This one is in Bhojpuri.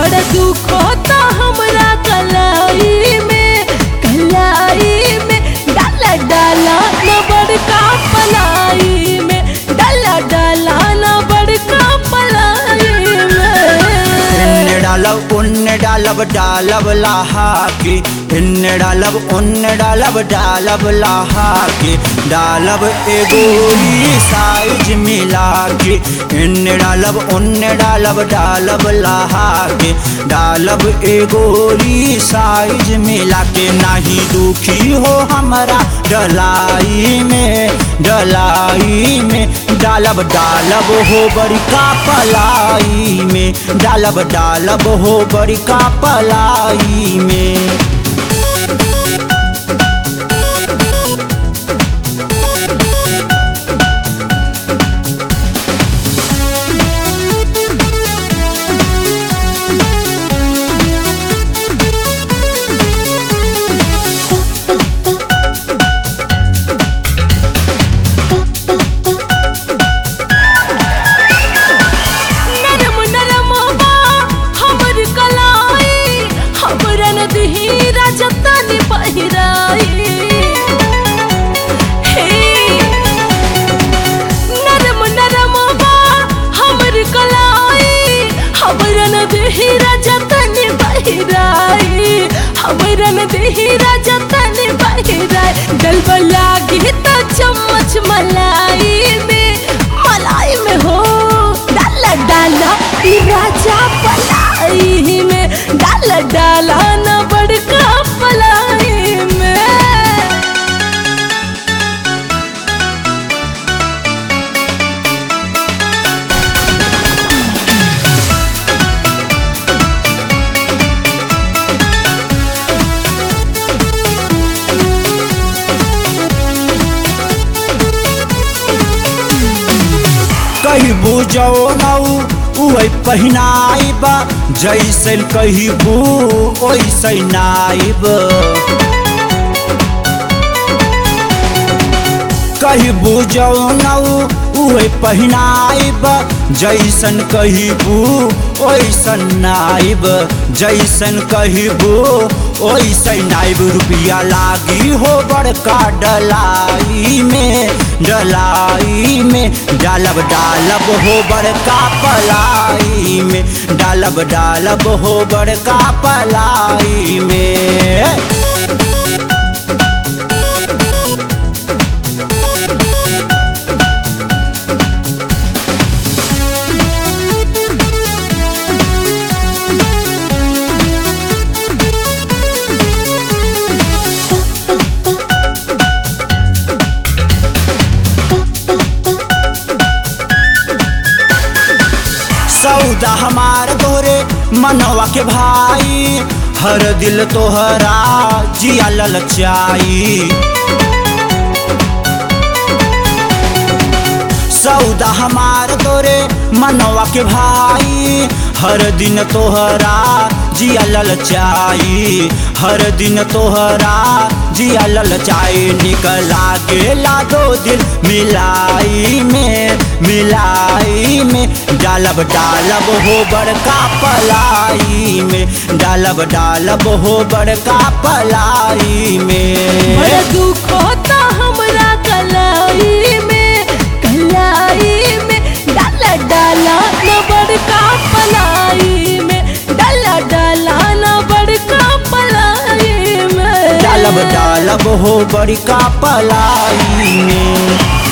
बड़ा दुख होता हमरा कलाई में डाला डाला न बड़का पलाई में डाला डाला न बड़का पलाई में डालब उन्न डालब डालब लाहा के इन्न डालब उन्न डालब डालब लाहा के डालब एगोरी साइज मिला के इन्न डालब उन्न डालब डालब लाहा के डालब एगोरी साइज मिला के नाही दुखी हो हमारा डलाई में डालब डालब हो बड़का पलाई में डालब हो बड़का पलाई में। डलबा लागी तो चम्मच मलाई में हो डाला डाला राजा पलाई में डाला डाला न बड़का पलाई में। कही बुझो नऊ उहे पहिनाइब जैसन कहिबू ओइसन नाइब कही बुझो नऊ उहे पहिनाइब जैसन कहिबू ओइसन नाइब जैसन कहिबू ओइसन नाइब रुपया लागी हो बड़का डलाई में डालब डालब हो बड़का पलाई में डालब हो बड़का पलाई में। सौदा हमार तोरे मनवा के भाई हर दिल तोहरा जिया ललचाई सौदा हमार तोरे मनवा के भाई हर दिन तोहरा जिया ललचाई हर दिन तोहरा जिया ललचाई निकला गेला दो दिल मिलाई में डालब हो बड़का पलाई में डालब हो बड़का पलाई में। बड़ा दुख होता हमरा कलाई में डाला डाला न बड़का पलाई में डाला डाला न बड़का पलाई में डालब हो बड़का पलाई में।